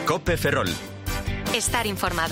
COPE Ferrol. Estar informado.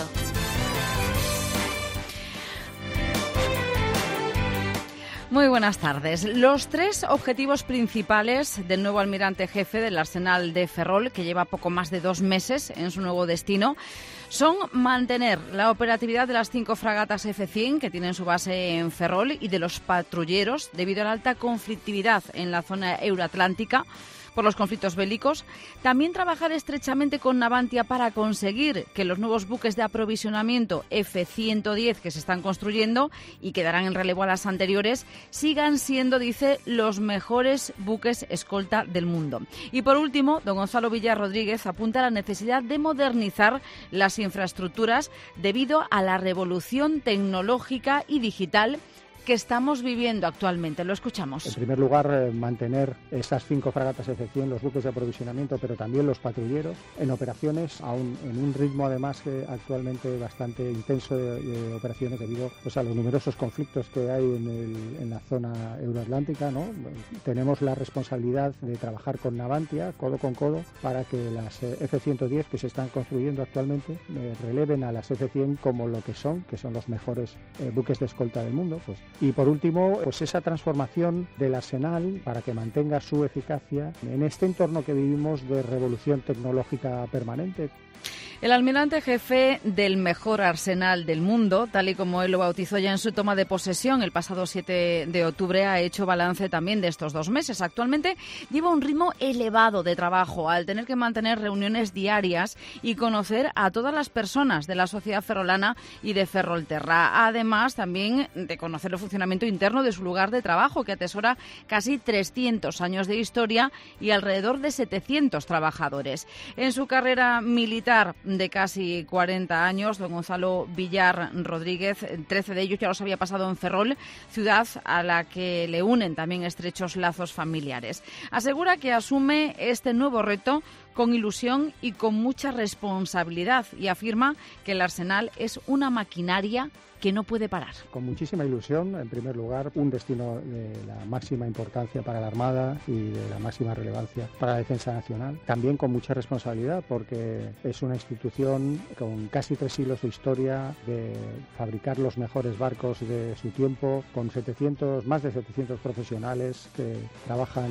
Muy buenas tardes. Los 3 objetivos principales del nuevo almirante jefe del Arsenal de Ferrol, que lleva poco más de 2 meses en su nuevo destino, son mantener la operatividad de las 5 fragatas F-100 que tienen su base en Ferrol y de los patrulleros debido a la alta conflictividad en la zona euroatlántica por los conflictos bélicos. También trabajar estrechamente con Navantia para conseguir que los nuevos buques de aprovisionamiento F-110 que se están construyendo y que darán en relevo a las anteriores sigan siendo, dice, los mejores buques escolta del mundo. Y por último, don Gonzalo Villar Rodríguez apunta a la necesidad de modernizar las infraestructuras debido a la revolución tecnológica y digital que estamos viviendo actualmente. Lo escuchamos. En primer lugar, mantener estas 5 fragatas F-100, los buques de aprovisionamiento, pero también los patrulleros, en operaciones, aún en un ritmo además actualmente bastante intenso de operaciones debido a los numerosos conflictos que hay en la zona euroatlántica, ¿no? Tenemos la responsabilidad de trabajar con Navantia, codo con codo, para que las F-110 que se están construyendo actualmente releven a las F-100 como lo que son los mejores buques de escolta del mundo. Y por último, esa transformación del arsenal para que mantenga su eficacia en este entorno que vivimos de revolución tecnológica permanente. El almirante jefe del mejor arsenal del mundo, tal y como él lo bautizó ya en su toma de posesión el pasado 7 de octubre, ha hecho balance también de estos 2 meses. Actualmente lleva un ritmo elevado de trabajo al tener que mantener reuniones diarias y conocer a todas las personas de la sociedad ferrolana y de Ferrolterra. Además, también de conocer el funcionamiento interno de su lugar de trabajo, que atesora casi 300 años de historia y alrededor de 700 trabajadores. En su carrera militar de casi 40 años, don Gonzalo Villar Rodríguez, 13 de ellos ya los había pasado en Ferrol, ciudad a la que le unen también estrechos lazos familiares. Asegura que asume este nuevo reto con ilusión y con mucha responsabilidad y afirma que el Arsenal es una maquinaria que no puede parar. Con muchísima ilusión, en primer lugar, un destino de la máxima importancia para la Armada y de la máxima relevancia para la defensa nacional. También con mucha responsabilidad porque es una institución con casi 3 siglos de historia, de fabricar los mejores barcos de su tiempo, con más de 700 profesionales que trabajan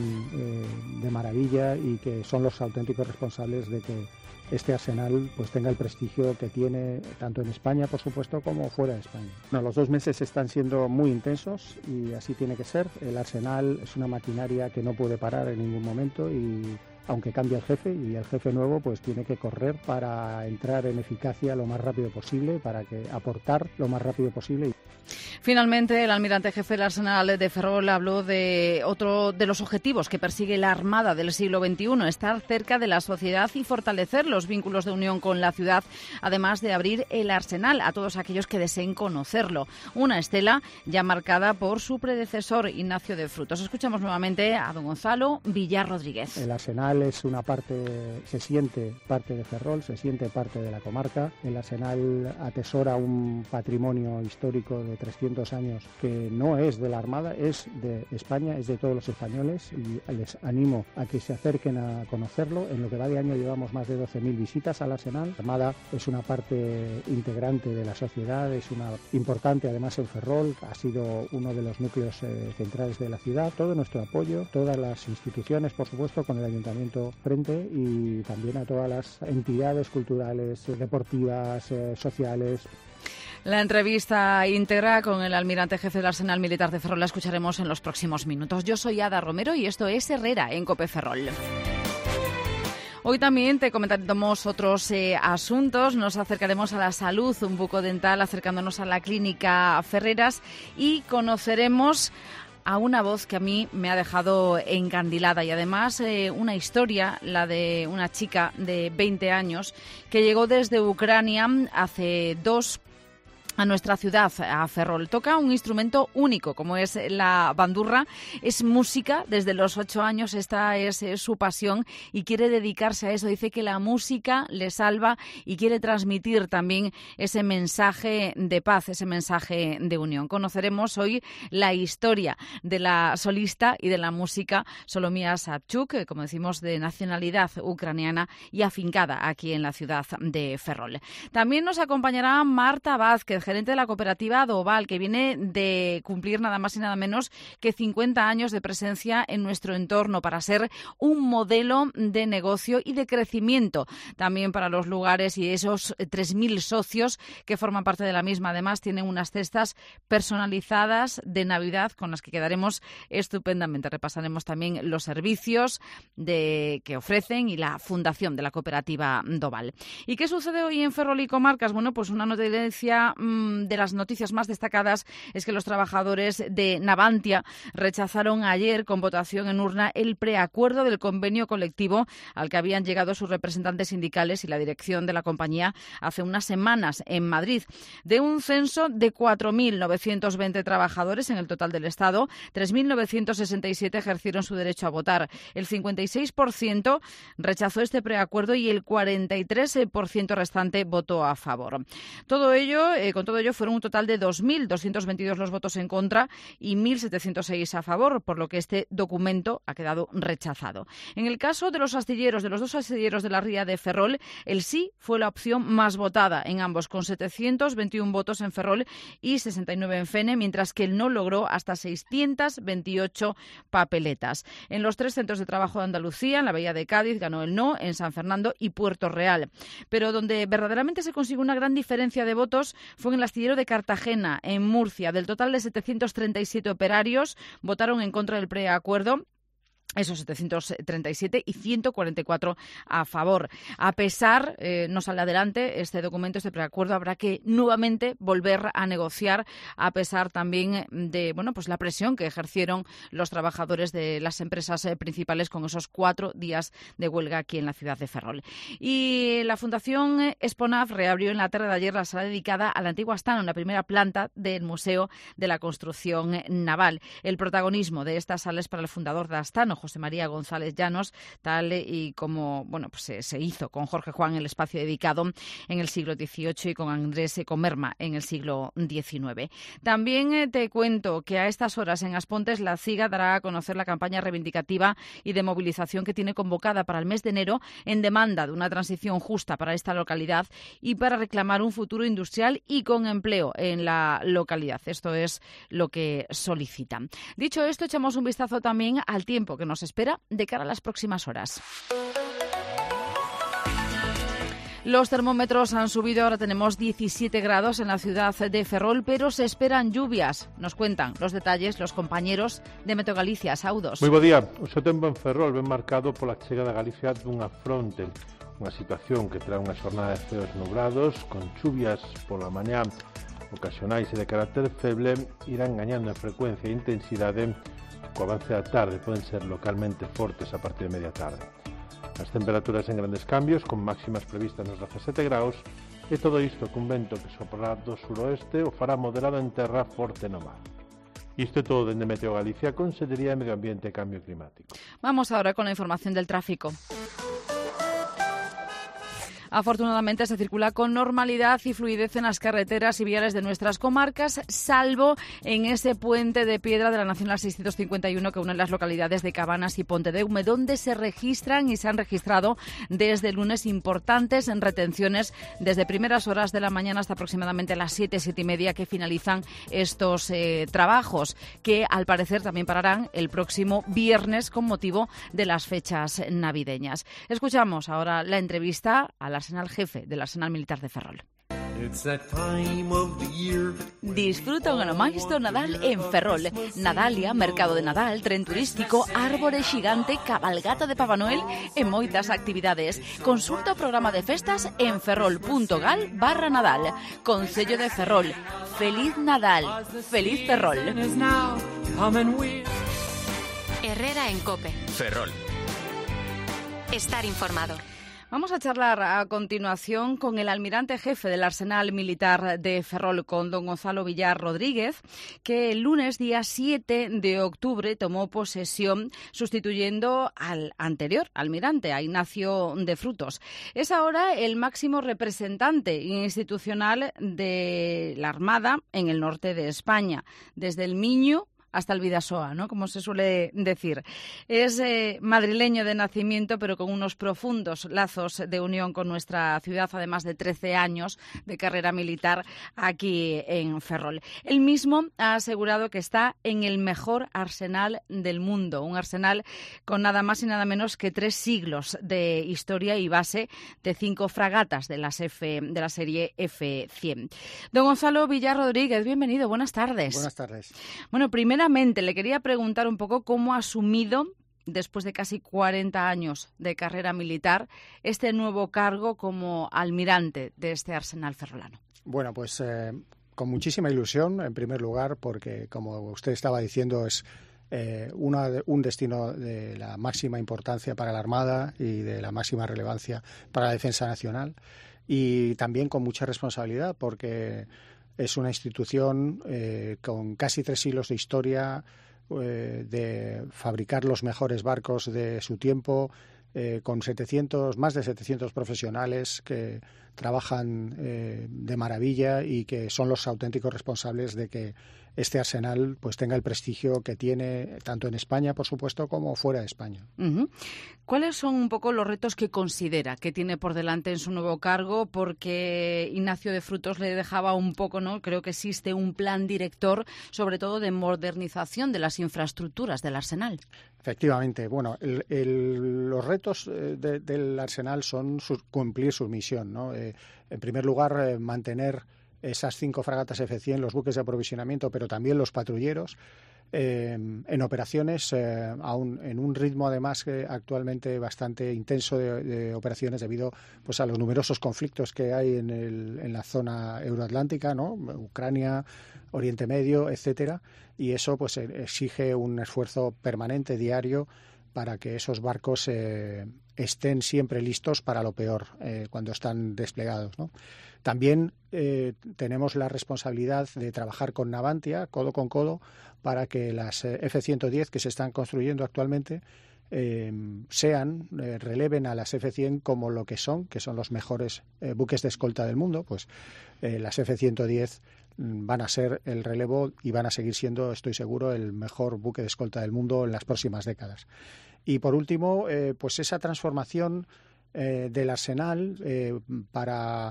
de maravilla y que son los auténticos responsables de que este arsenal tenga el prestigio que tiene tanto en España, por supuesto, como fuera de España. Los 2 meses están siendo muy intensos y así tiene que ser. El arsenal es una maquinaria que no puede parar en ningún momento y aunque cambie el jefe y el jefe nuevo tiene que correr para entrar en eficacia lo más rápido posible, para aportar lo más rápido posible. Finalmente, el almirante jefe del Arsenal de Ferrol habló de otro de los objetivos que persigue la Armada del siglo XXI, estar cerca de la sociedad y fortalecer los vínculos de unión con la ciudad, además de abrir el arsenal a todos aquellos que deseen conocerlo. Una estela ya marcada por su predecesor, Ignacio de Frutos. Escuchamos nuevamente a don Gonzalo Villar Rodríguez. El arsenal es una parte, se siente parte de Ferrol, se siente parte de la comarca. El arsenal atesora un patrimonio histórico de 300 años que no es de la Armada, es de España, es de todos los españoles y les animo a que se acerquen a conocerlo. En lo que va de año llevamos más de 12.000 visitas al Arsenal. La Armada es una parte integrante de la sociedad, es una importante además en Ferrol, ha sido uno de los núcleos centrales de la ciudad. Todo nuestro apoyo, todas las instituciones, por supuesto, con el Ayuntamiento frente y también a todas las entidades culturales, deportivas, sociales. La entrevista íntegra con el almirante jefe del Arsenal Militar de Ferrol la escucharemos en los próximos minutos. Yo soy Ada Romero y esto es Herrera en COPE Ferrol. Hoy también te comentaremos otros asuntos. Nos acercaremos a la salud bucodental acercándonos a la clínica Ferreras y conoceremos a una voz que a mí me ha dejado encandilada y además una historia, la de una chica de 20 años que llegó desde Ucrania hace 2 a nuestra ciudad, a Ferrol. Toca un instrumento único, como es la bandurra. Es música desde los 8 años, esta es su pasión y quiere dedicarse a eso. Dice que la música le salva y quiere transmitir también ese mensaje de paz, ese mensaje de unión. Conoceremos hoy la historia de la solista y de la música Solomia Savchuk, como decimos, de nacionalidad ucraniana y afincada aquí en la ciudad de Ferrol. También nos acompañará Marta Vázquez, gerente de la cooperativa Doval, que viene de cumplir nada más y nada menos que 50 años de presencia en nuestro entorno para ser un modelo de negocio y de crecimiento también para los lugares y esos 3.000 socios que forman parte de la misma. Además, tienen unas cestas personalizadas de Navidad con las que quedaremos estupendamente. Repasaremos también los servicios que ofrecen y la fundación de la cooperativa Doval. ¿Y qué sucede hoy en Ferrol y comarcas? Bueno, pues una noticia de las noticias más destacadas es que los trabajadores de Navantia rechazaron ayer con votación en urna el preacuerdo del convenio colectivo al que habían llegado sus representantes sindicales y la dirección de la compañía hace unas semanas en Madrid. De un censo de 4.920 trabajadores en el total del Estado, 3.967 ejercieron su derecho a votar. El 56% rechazó este preacuerdo y el 43% restante votó a favor. Con todo ello fueron un total de 2.222 los votos en contra y 1.706 a favor, por lo que este documento ha quedado rechazado. En el caso de los astilleros, de los 2 astilleros de la ría de Ferrol, el sí fue la opción más votada en ambos, con 721 votos en Ferrol y 69 en Fene, mientras que el no logró hasta 628 papeletas. En los 3 centros de trabajo de Andalucía, en la Bahía de Cádiz, ganó el no, en San Fernando y Puerto Real. Pero donde verdaderamente se consiguió una gran diferencia de votos fue en el astillero de Cartagena, en Murcia. Del total de 737 operarios, votaron en contra del preacuerdo. Esos 737 y 144 a favor. A pesar, no sale adelante este documento, este preacuerdo, habrá que nuevamente volver a negociar, a pesar también de pues la presión que ejercieron los trabajadores de las empresas principales con esos 4 días de huelga aquí en la ciudad de Ferrol. Y la Fundación Esponaf reabrió en la tarde de ayer la sala dedicada a la antigua Astano, en la primera planta del Museo de la Construcción Naval. El protagonismo de esta sala es para el fundador de Astano, José María González Llanos, tal y como se hizo con Jorge Juan en el espacio dedicado en el siglo XVIII y con Andrés Comerma en el siglo XIX. También te cuento que a estas horas en Aspontes la CIGA dará a conocer la campaña reivindicativa y de movilización que tiene convocada para el mes de enero en demanda de una transición justa para esta localidad y para reclamar un futuro industrial y con empleo en la localidad. Esto es lo que solicitan. Dicho esto, echamos un vistazo también al tiempo que nos espera de cara a las próximas horas. Los termómetros han subido, ahora tenemos 17 grados en la ciudad de Ferrol, pero se esperan lluvias. Nos cuentan los detalles los compañeros de Meteo Galicia. Saudos. Moi bo día. O seu tempo en Ferrol ven marcado pola chegada a Galicia dunha fronte, unha situación que trae unha xornada de ceos nubrados, con chuvias pola mañá ocasionais e de carácter feble, irán gañando en frecuencia e intensidade. Co avance da tarde poden ser localmente fortes a partir de media tarde. As temperaturas en grandes cambios, con máximas previstas nos 17 graus, e todo isto cun vento que soprará do suroeste o fará moderado en terra, forte no mar. Isto é todo dende Meteo Galicia, Consellería de Medio Ambiente e Cambio Climático. Vamos ahora con la información del tráfico. Afortunadamente se circula con normalidad y fluidez en las carreteras y viales de nuestras comarcas, salvo en ese puente de piedra de la Nacional 651 que une las localidades de Cabanas y Pontedeume, donde se registran y se han registrado desde el lunes importantes retenciones desde primeras horas de la mañana hasta aproximadamente las 7:30 que finalizan estos trabajos, que al parecer también pararán el próximo viernes con motivo de las fechas navideñas. Escuchamos ahora la entrevista al arsenal jefe del Arsenal Militar de Ferrol. Disfruta un ano máis do Nadal en Ferrol. Nadalia, Mercado de Nadal, tren turístico, árbore xigante, cabalgata de Papá Noel e moitas actividades. Consulta o programa de festas en ferrol.gal/Nadal. Concello de Ferrol. Feliz Nadal. Feliz Ferrol. Herrera en COPE. Ferrol. Estar informado. Vamos a charlar a continuación con el almirante jefe del Arsenal Militar de Ferrol, con don Gonzalo Villar Rodríguez, que el lunes, día 7 de octubre, tomó posesión sustituyendo al anterior almirante, a Ignacio de Frutos. Es ahora el máximo representante institucional de la Armada en el norte de España, desde el Miño hasta el Bidasoa, ¿no?, como se suele decir. Es madrileño de nacimiento, pero con unos profundos lazos de unión con nuestra ciudad, además de 13 años de carrera militar aquí en Ferrol. Él mismo ha asegurado que está en el mejor arsenal del mundo, un arsenal con nada más y nada menos que 3 siglos de historia y base de 5 fragatas de la serie F-100. Don Gonzalo Villar Rodríguez, bienvenido, buenas tardes. Buenas tardes. Bueno, primeramente le quería preguntar un poco cómo ha asumido, después de casi 40 años de carrera militar, este nuevo cargo como almirante de este arsenal ferrolano. Bueno, pues con muchísima ilusión, en primer lugar, porque, como usted estaba diciendo, es un destino de la máxima importancia para la Armada y de la máxima relevancia para la defensa nacional, y también con mucha responsabilidad, porque es una institución con casi 3 siglos de historia, de fabricar los mejores barcos de su tiempo, con más de 700 profesionales que trabajan de maravilla y que son los auténticos responsables de que este arsenal pues tenga el prestigio que tiene, tanto en España, por supuesto, como fuera de España. Uh-huh. ¿Cuáles son un poco los retos que considera que tiene por delante en su nuevo cargo? Porque Ignacio de Frutos le dejaba un poco, ¿no? Creo que existe un plan director, sobre todo de modernización de las infraestructuras del arsenal. Efectivamente. Bueno, los retos del arsenal son cumplir su misión, ¿no? En primer lugar, mantener esas 5 fragatas F-100, los buques de aprovisionamiento, pero también los patrulleros, en operaciones, aún en un ritmo además actualmente bastante intenso de operaciones debido pues a los numerosos conflictos que hay en la zona euroatlántica, ¿no? Ucrania, Oriente Medio, etcétera, y eso pues exige un esfuerzo permanente, diario, para que esos barcos estén siempre listos para lo peor cuando están desplegados, ¿no? También tenemos la responsabilidad de trabajar con Navantia, codo con codo, para que las F-110 que se están construyendo actualmente releven a las F-100 como lo que son los mejores buques de escolta del mundo. Pues las F-110 van a ser el relevo y van a seguir siendo, estoy seguro, el mejor buque de escolta del mundo en las próximas décadas. Y por último, pues esa transformación del arsenal para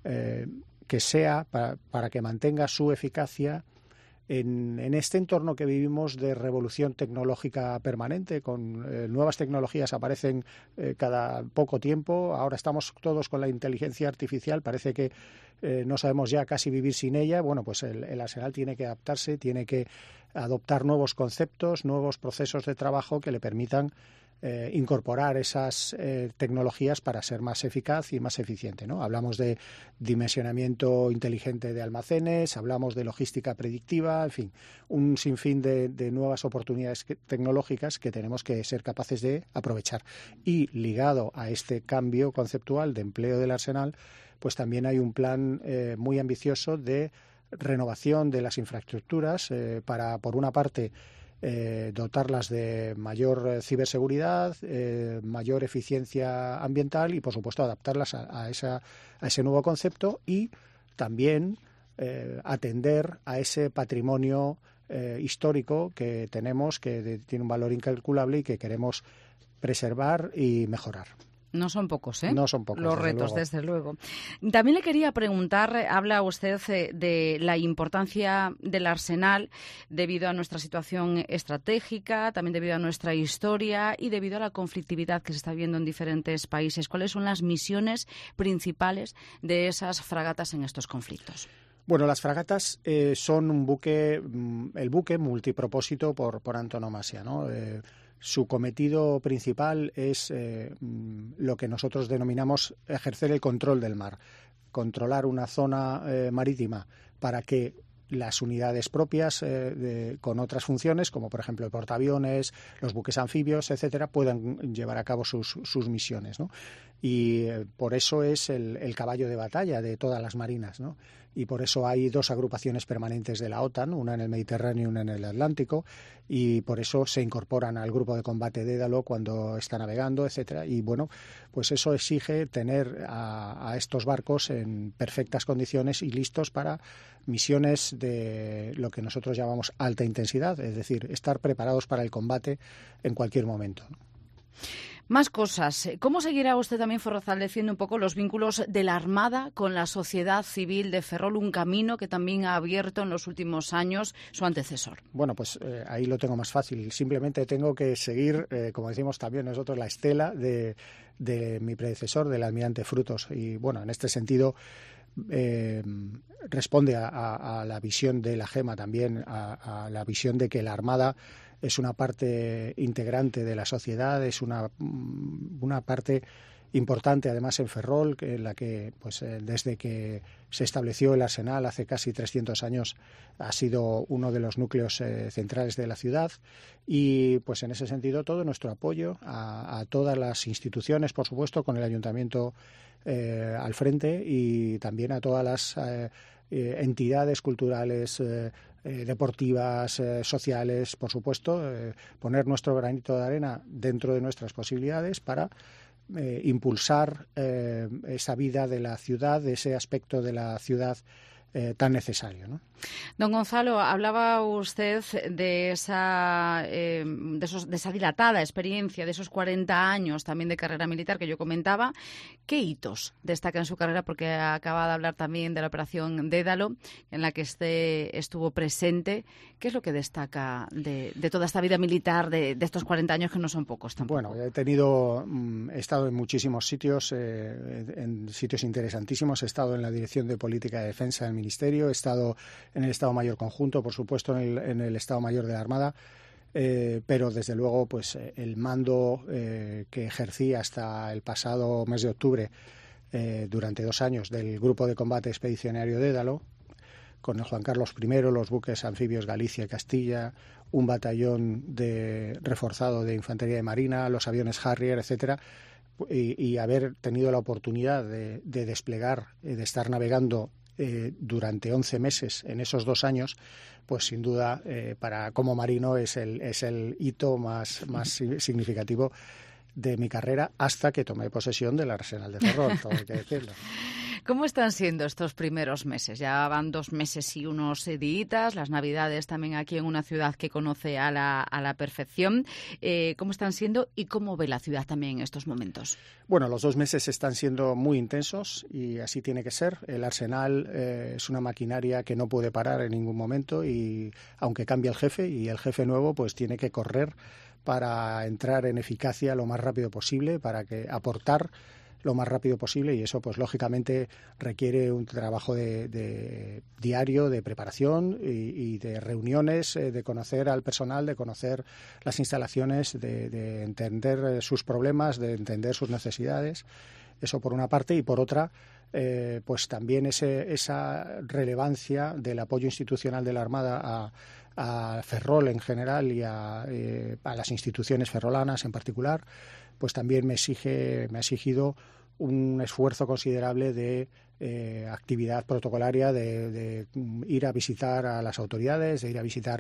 que mantenga su eficacia en este entorno que vivimos de revolución tecnológica permanente. Con nuevas tecnologías aparecen cada poco tiempo. Ahora estamos todos con la inteligencia artificial, parece que no sabemos ya casi vivir sin ella. Bueno, pues el arsenal tiene que adaptarse, tiene que adoptar nuevos conceptos, nuevos procesos de trabajo que le permitan incorporar esas tecnologías para ser más eficaz y más eficiente, ¿no? Hablamos de dimensionamiento inteligente de almacenes, hablamos de logística predictiva, en fin, un sinfín de nuevas oportunidades tecnológicas que tenemos que ser capaces de aprovechar. Y ligado a este cambio conceptual de empleo del arsenal, pues también hay un plan muy ambicioso de renovación de las infraestructuras para, por una parte, dotarlas de mayor ciberseguridad, mayor eficiencia ambiental y, por supuesto, adaptarlas a ese nuevo concepto, y también atender a ese patrimonio histórico que tenemos, que tiene un valor incalculable y que queremos preservar y mejorar. No son pocos, No son pocos, los retos, desde luego. También le quería preguntar, habla usted de la importancia del arsenal debido a nuestra situación estratégica, también debido a nuestra historia y debido a la conflictividad que se está viendo en diferentes países. ¿Cuáles son las misiones principales de esas fragatas en estos conflictos? Bueno, las fragatas son el buque multipropósito por antonomasia, ¿no? Su cometido principal es lo que nosotros denominamos ejercer el control del mar, controlar una zona marítima para que las unidades propias con otras funciones, como por ejemplo el portaaviones, los buques anfibios, etcétera, puedan llevar a cabo sus misiones, ¿no? y por eso es el caballo de batalla de todas las marinas, ¿no? Y por eso hay 2 agrupaciones permanentes de la OTAN, una en el Mediterráneo y una en el Atlántico, y por eso se incorporan al grupo de combate Dédalo cuando está navegando, etcétera. Y bueno, pues eso exige tener a estos barcos en perfectas condiciones y listos para misiones de lo que nosotros llamamos alta intensidad, es decir, estar preparados para el combate en cualquier momento, ¿no? Más cosas. ¿Cómo seguirá usted también fortaleciendo un poco los vínculos de la Armada con la sociedad civil de Ferrol, un camino que también ha abierto en los últimos años su antecesor? Bueno, pues ahí lo tengo más fácil. Simplemente tengo que seguir, como decimos también nosotros, la estela de mi predecesor, del almirante Frutos. Y bueno, en este sentido responde a la visión de la GEMA también, a la visión de que la Armada es una parte integrante de la sociedad, es una parte importante además en Ferrol, en la que pues desde que se estableció el Arsenal hace casi 300 años ha sido uno de los núcleos centrales de la ciudad, y pues en ese sentido todo nuestro apoyo a todas las instituciones, por supuesto, con el Ayuntamiento al frente, y también a todas las entidades culturales, deportivas, sociales, por supuesto, poner nuestro granito de arena dentro de nuestras posibilidades para impulsar esa vida de la ciudad, ese aspecto de la ciudad tan necesario, ¿no? Don Gonzalo, hablaba usted de esa dilatada experiencia, de esos 40 años también de carrera militar que yo comentaba. ¿Qué hitos destaca en su carrera? Porque acaba de hablar también de la operación Dédalo, en la que estuvo presente. ¿Qué es lo que destaca de toda esta vida militar de estos 40 años, que no son pocos tampoco? Bueno, he estado en muchísimos sitios, en sitios interesantísimos. He estado en la Dirección de Política de Defensa del Ministerio, he estado en el Estado Mayor Conjunto, por supuesto en el Estado Mayor de la Armada, pero desde luego pues el mando que ejercí hasta el pasado mes de octubre durante 2 años del Grupo de Combate Expedicionario Dédalo, con el Juan Carlos I, los buques anfibios Galicia y Castilla, un batallón reforzado de Infantería de Marina, los aviones Harrier, etcétera, y haber tenido la oportunidad de desplegar, de estar navegando durante 11 meses en esos 2 años, pues sin duda como marino es el hito más significativo de mi carrera, hasta que tomé posesión del Arsenal de Ferrol, todo hay que decirlo. ¿Cómo están siendo estos primeros meses? Ya van 2 meses y unos días, las Navidades también aquí en una ciudad que conoce a la perfección. ¿Cómo están siendo y cómo ve la ciudad también en estos momentos? Bueno, los 2 meses están siendo muy intensos y así tiene que ser. El Arsenal es una maquinaria que no puede parar en ningún momento, y aunque cambie el jefe y el jefe nuevo, pues tiene que correr para entrar en eficacia lo más rápido posible, para aportar lo más rápido posible, y eso pues lógicamente requiere un trabajo de diario, de preparación y de reuniones, de conocer al personal, de conocer las instalaciones, de entender sus problemas, de entender sus necesidades. Eso por una parte, y por otra pues también esa relevancia del apoyo institucional de la Armada a Ferrol en general y a las instituciones ferrolanas en particular, pues también me ha exigido un esfuerzo considerable de actividad protocolaria, de ir a visitar a las autoridades, de ir a visitar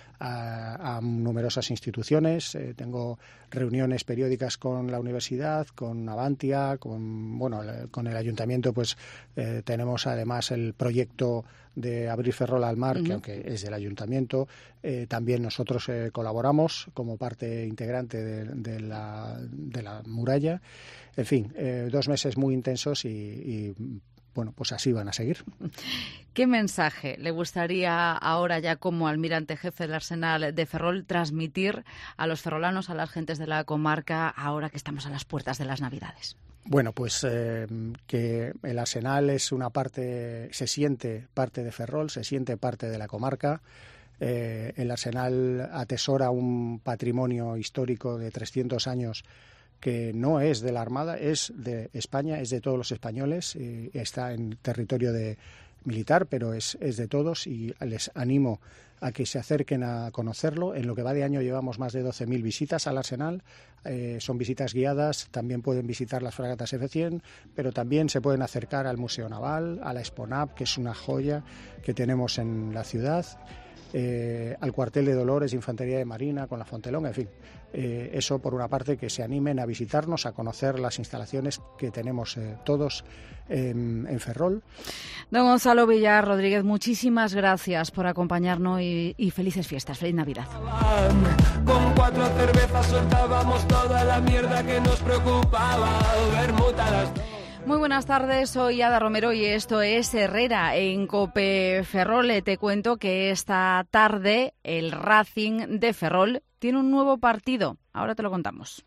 a numerosas instituciones. Tengo reuniones periódicas con la universidad, con Avantia, con el ayuntamiento, pues tenemos además el proyecto de abrir Ferrol al mar, que aunque es del ayuntamiento, también nosotros colaboramos como parte integrante de la muralla. En fin, 2 meses muy intensos y bueno, pues así van a seguir. ¿Qué mensaje le gustaría ahora, ya como almirante jefe del Arsenal de Ferrol, transmitir a los ferrolanos, a las gentes de la comarca, ahora que estamos a las puertas de las Navidades? Bueno, pues que el Arsenal es una parte, se siente parte de Ferrol, se siente parte de la comarca. El Arsenal atesora un patrimonio histórico de 300 años que no es de la Armada, es de España, es de todos los españoles, está en territorio de militar, pero es de todos y les animo a que se acerquen a conocerlo. En lo que va de año llevamos más de 12.000 visitas al Arsenal. Son visitas guiadas, también pueden visitar las fragatas F-100, pero también se pueden acercar al Museo Naval, a la Exponab, que es una joya que tenemos en la ciudad, al cuartel de Dolores, Infantería de Marina, con la Fontelonga, en fin. Eso por una parte, que se animen a visitarnos, a conocer las instalaciones que tenemos todos en Ferrol. Don Gonzalo Villar Rodríguez, muchísimas gracias por acompañarnos y felices fiestas, feliz Navidad. Con 4 cervezas soltábamos toda la mierda que nos preocupaba, vermut a las 2. Muy buenas tardes, soy Ada Romero y esto es Herrera en COPE Ferrol. Te cuento que esta tarde el Racing de Ferrol tiene un nuevo partido. Ahora te lo contamos.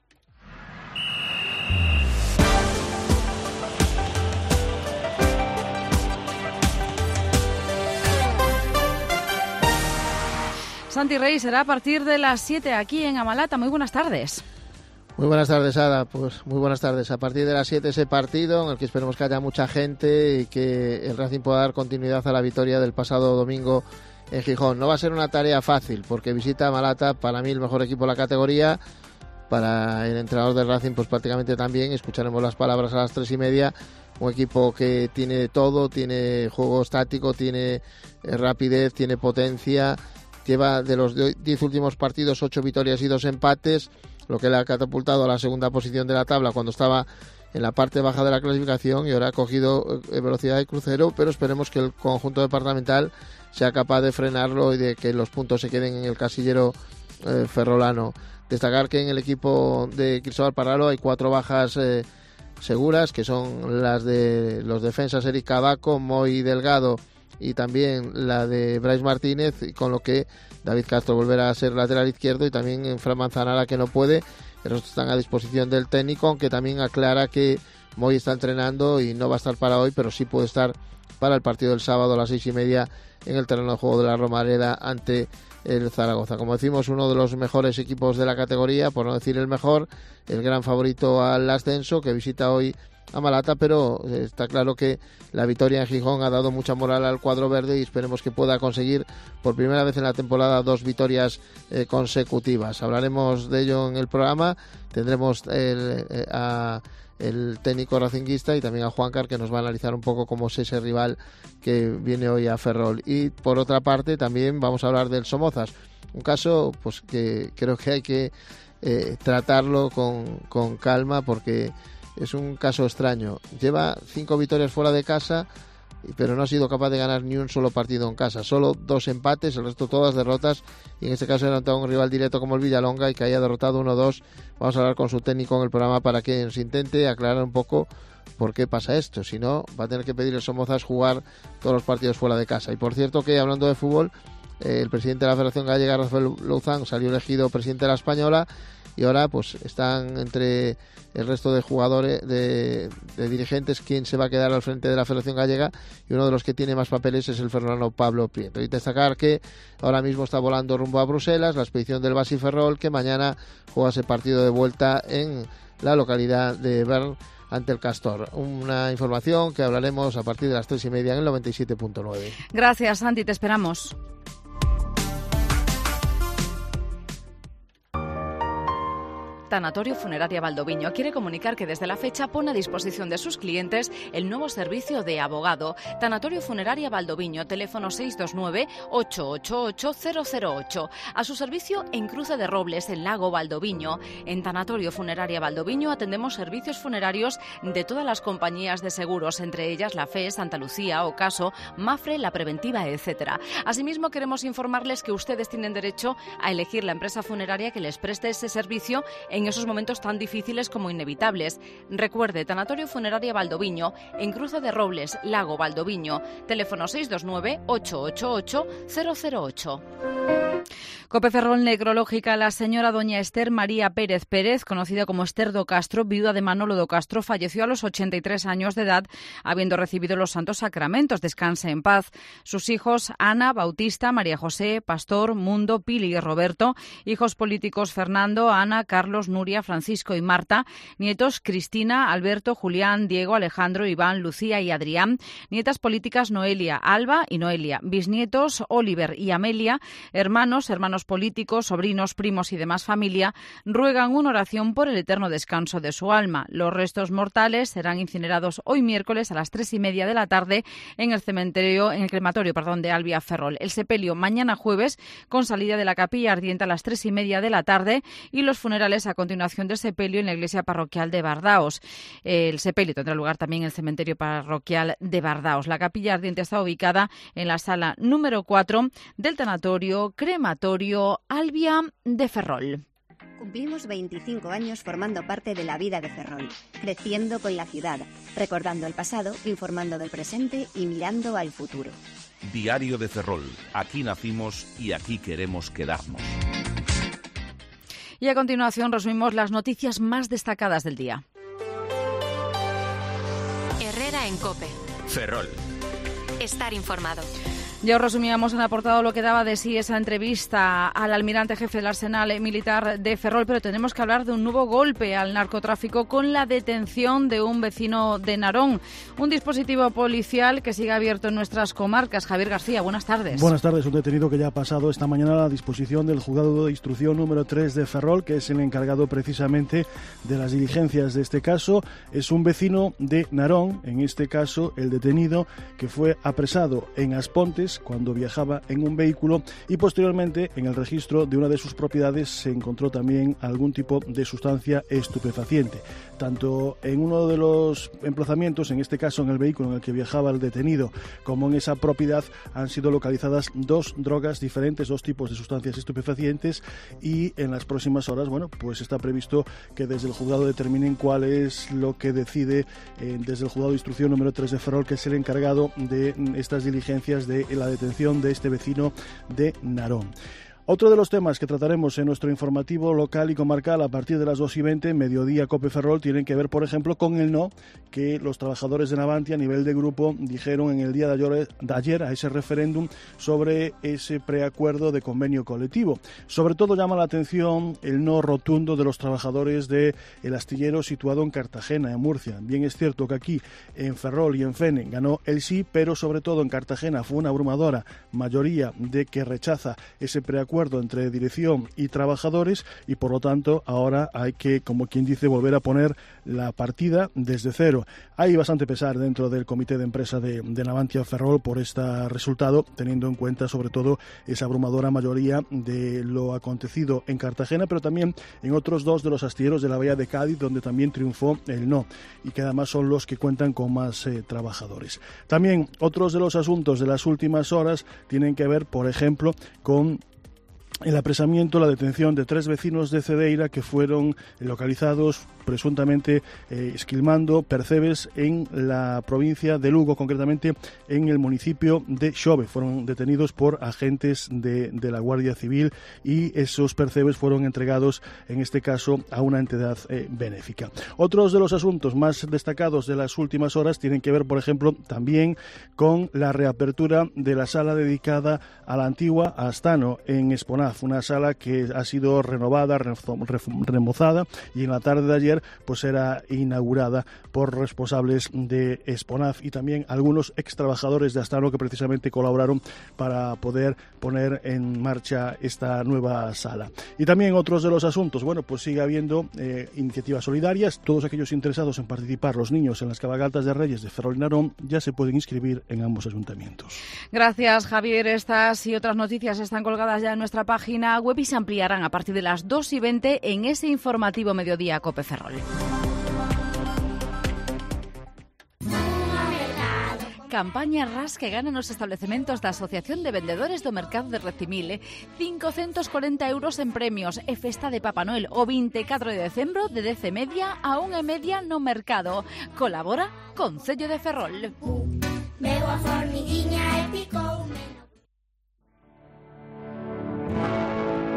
Santi Rey, será a partir de las 7 aquí en Amalata. Muy buenas tardes. Muy buenas tardes, Ada. Pues muy buenas tardes. A partir de las 7 ese partido en el que esperemos que haya mucha gente y que el Racing pueda dar continuidad a la victoria del pasado domingo en Gijón. No va a ser una tarea fácil porque visita a Amalata, para mí el mejor equipo de la categoría, para el entrenador del Racing pues prácticamente también. Escucharemos las palabras a las 3:30. Un equipo que tiene de todo, tiene juego estático, tiene rapidez, tiene potencia. Lleva de los 10 últimos partidos 8 victorias y 2 empates, lo que le ha catapultado a la segunda posición de la tabla cuando estaba en la parte baja de la clasificación, y ahora ha cogido velocidad de crucero, pero esperemos que el conjunto departamental sea capaz de frenarlo y de que los puntos se queden en el casillero ferrolano. Destacar que en el equipo de Cristóbal Parralo hay 4 bajas seguras, que son las de los defensas Eric Cavaco, Moy Delgado y también la de Brais Martínez, y con lo que David Castro volverá a ser lateral izquierdo, y también en Fran Manzanara, que no puede. El resto están a disposición del técnico, aunque también aclara que Moy está entrenando y no va a estar para hoy, pero sí puede estar para el partido del sábado a las 6:30 en el terreno de juego de la Romareda ante el Zaragoza. Como decimos, uno de los mejores equipos de la categoría, por no decir el mejor, el gran favorito al ascenso, que visita hoy a Malata, pero está claro que la victoria en Gijón ha dado mucha moral al cuadro verde y esperemos que pueda conseguir por primera vez en la temporada 2 victorias consecutivas. Hablaremos de ello en el programa. Tendremos a el técnico racinguista y también a Juancar, que nos va a analizar un poco cómo es ese rival que viene hoy a Ferrol. Y por otra parte también vamos a hablar del Somozas, un caso pues que creo que hay que tratarlo con calma, porque es un caso extraño. Lleva 5 victorias fuera de casa, pero no ha sido capaz de ganar ni un solo partido en casa. Solo 2 empates, el resto todas derrotas. Y en este caso era ante un rival directo como el Villalonga, y que haya derrotado 1-2. Vamos a hablar con su técnico en el programa para que nos intente aclarar un poco por qué pasa esto. Si no, va a tener que pedirle a Somozas jugar todos los partidos fuera de casa. Y por cierto que, hablando de fútbol, el presidente de la Federación Gallega, Rafael Louzán, salió elegido presidente de la Española, y ahora pues están entre el resto de jugadores, de dirigentes, quién se va a quedar al frente de la Federación Gallega, y uno de los que tiene más papeles es el ferrolano Pablo Prieto. Y destacar que ahora mismo está volando rumbo a Bruselas la expedición del Basi Ferrol, que mañana juega ese partido de vuelta en la localidad de Bern ante el Castor. Una información que hablaremos a partir de las 3:30 en el 97.9. Gracias, Santi, te esperamos. Tanatorio Funeraria Valdoviño quiere comunicar que desde la fecha pone a disposición de sus clientes el nuevo servicio de abogado. Tanatorio Funeraria Valdoviño, teléfono 629-888-008. A su servicio en Cruce de Robles, en Lago Valdoviño. En Tanatorio Funeraria Valdoviño atendemos servicios funerarios de todas las compañías de seguros, entre ellas la FE, Santa Lucía, Ocaso, Mafre, La Preventiva, etc. Asimismo, queremos informarles que ustedes tienen derecho a elegir la empresa funeraria que les preste ese servicio en esos momentos tan difíciles como inevitables. Recuerde, Tanatorio Funeraria Valdoviño, en Cruce de Robles, Lago Valdoviño, teléfono 629-888-008. COPE Ferrol necrológica. La señora doña Esther María Pérez Pérez, conocida como Esther do Castro, viuda de Manolo do Castro, falleció a los 83 años de edad, habiendo recibido los santos sacramentos. Descanse en paz. Sus hijos, Ana, Bautista, María José, Pastor, Mundo, Pili y Roberto. Hijos políticos, Fernando, Ana, Carlos, Nuria, Francisco y Marta. Nietos, Cristina, Alberto, Julián, Diego, Alejandro, Iván, Lucía y Adrián. Nietas políticas, Noelia, Alba y Noelia. Bisnietos, Oliver y Amelia. Hermanos políticos, sobrinos, primos y demás familia ruegan una oración por el eterno descanso de su alma. Los restos mortales serán incinerados hoy miércoles a las 3:30 de la tarde en el crematorio de Albia Ferrol. El sepelio mañana jueves con salida de la capilla ardiente a las 3:30 de la tarde y los funerales a continuación del sepelio en la iglesia parroquial de Bardaos. El sepelio tendrá lugar también en el cementerio parroquial de Bardaos. La capilla ardiente está ubicada en la sala número 4 del tanatorio crematorio Albia de Ferrol. Cumplimos 25 años formando parte de la vida de Ferrol, creciendo con la ciudad, recordando el pasado, informando del presente y mirando al futuro. Diario de Ferrol. Aquí nacimos y aquí queremos quedarnos. Y a continuación resumimos las noticias más destacadas del día. Herrera en COPE. Ferrol. Estar informado. Ya os resumíamos en la portada lo que daba de sí esa entrevista al almirante jefe del Arsenal Militar de Ferrol, pero tenemos que hablar de un nuevo golpe al narcotráfico con la detención de un vecino de Narón. Un dispositivo policial que sigue abierto en nuestras comarcas. Javier García, buenas tardes. Buenas tardes. Un detenido que ya ha pasado esta mañana a la disposición del Juzgado de Instrucción número 3 de Ferrol, que es el encargado precisamente de las diligencias de este caso. Es un vecino de Narón, en este caso el detenido, que fue apresado en Aspontes cuando viajaba en un vehículo y posteriormente en el registro de una de sus propiedades se encontró también algún tipo de sustancia estupefaciente. Tanto en uno de los emplazamientos, en este caso en el vehículo en el que viajaba el detenido, como en esa propiedad han sido localizadas dos drogas diferentes, dos tipos de sustancias estupefacientes, y en las próximas horas, pues está previsto que desde el juzgado determinen cuál es lo que decide desde el juzgado de instrucción número 3 de Ferrol, que es el encargado de estas diligencias de la detención de este vecino de Narón. Otro de los temas que trataremos en nuestro informativo local y comarcal a partir de las 2:20, Mediodía COPE Ferrol, tienen que ver, por ejemplo, con el no que los trabajadores de Navantia a nivel de grupo dijeron en el día de ayer a ese referéndum sobre ese preacuerdo de convenio colectivo. Sobre todo llama la atención el no rotundo de los trabajadores del astillero situado en Cartagena, en Murcia. Bien es cierto que aquí en Ferrol y en Fene ganó el sí, pero sobre todo en Cartagena fue una abrumadora mayoría de que rechaza ese preacuerdo entre dirección y trabajadores, y por lo tanto ahora hay que, como quien dice, volver a poner la partida desde cero. Hay bastante pesar dentro del comité de empresa de Navantia Ferrol por este resultado, teniendo en cuenta sobre todo esa abrumadora mayoría de lo acontecido en Cartagena, pero también en otros dos de los astilleros de la bahía de Cádiz, donde también triunfó el no, y que además son los que cuentan con más trabajadores. También otros de los asuntos de las últimas horas tienen que ver, por ejemplo, con el apresamiento, la detención de 3 vecinos de Cedeira que fueron localizados presuntamente esquilmando percebes en la provincia de Lugo, concretamente en el municipio de Xove. Fueron detenidos por agentes de la Guardia Civil y esos percebes fueron entregados, en este caso, a una entidad benéfica. Otros de los asuntos más destacados de las últimas horas tienen que ver, por ejemplo, también con la reapertura de la sala dedicada a la antigua Astano en Esponaz, una sala que ha sido renovada, remozada, y en la tarde de ayer pues era inaugurada por responsables de Esponaz y también algunos ex trabajadores de Astano que precisamente colaboraron para poder poner en marcha esta nueva sala. Y también otros de los asuntos, pues sigue habiendo iniciativas solidarias. Todos aquellos interesados en participar, los niños en las cabalgatas de Reyes de Ferrol y Narón, ya se pueden inscribir en ambos ayuntamientos. Gracias, Javier. Estas y otras noticias están colgadas ya en nuestra página web y se ampliarán a partir de las 2:20 en ese informativo Mediodía COPE Ferrol. Campaña RAS que ganan os estabelecementos da Asociación de Vendedores do Mercado de Recimile 540 euros en premios e festa de Papá Noel o 24 de decembro de 10:30 a 1:30 no mercado. Colabora Concello de Ferrol. Veo a formiguinha e picou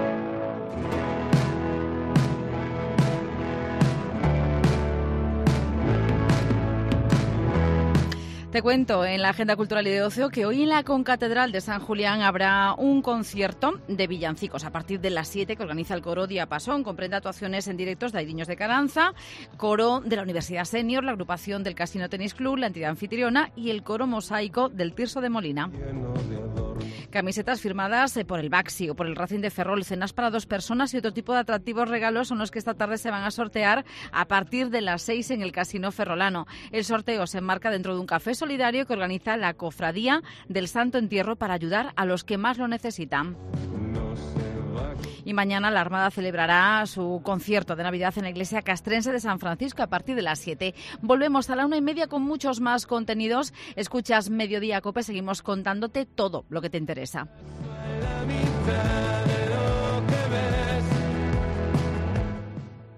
Te cuento en la agenda cultural y de ocio que hoy en la Concatedral de San Julián habrá un concierto de villancicos a partir de las 7 que organiza el coro Diapasón. Comprende actuaciones en directos de Airiños de Caranza, coro de la Universidad Senior, la agrupación del Casino Tenis Club, la entidad anfitriona y el coro mosaico del Tirso de Molina. Camisetas firmadas por el Baxi o por el Racing de Ferrol, cenas para 2 personas y otro tipo de atractivos regalos son los que esta tarde se van a sortear a partir de las 6 en el Casino Ferrolano. El sorteo se enmarca dentro de un café solidario que organiza la Cofradía del Santo Entierro para ayudar a los que más lo necesitan. Y mañana la Armada celebrará su concierto de Navidad en la iglesia castrense de San Francisco a partir de las 7. Volvemos a la 1:30 con muchos más contenidos. Escuchas Mediodía Cope, seguimos contándote todo lo que te interesa.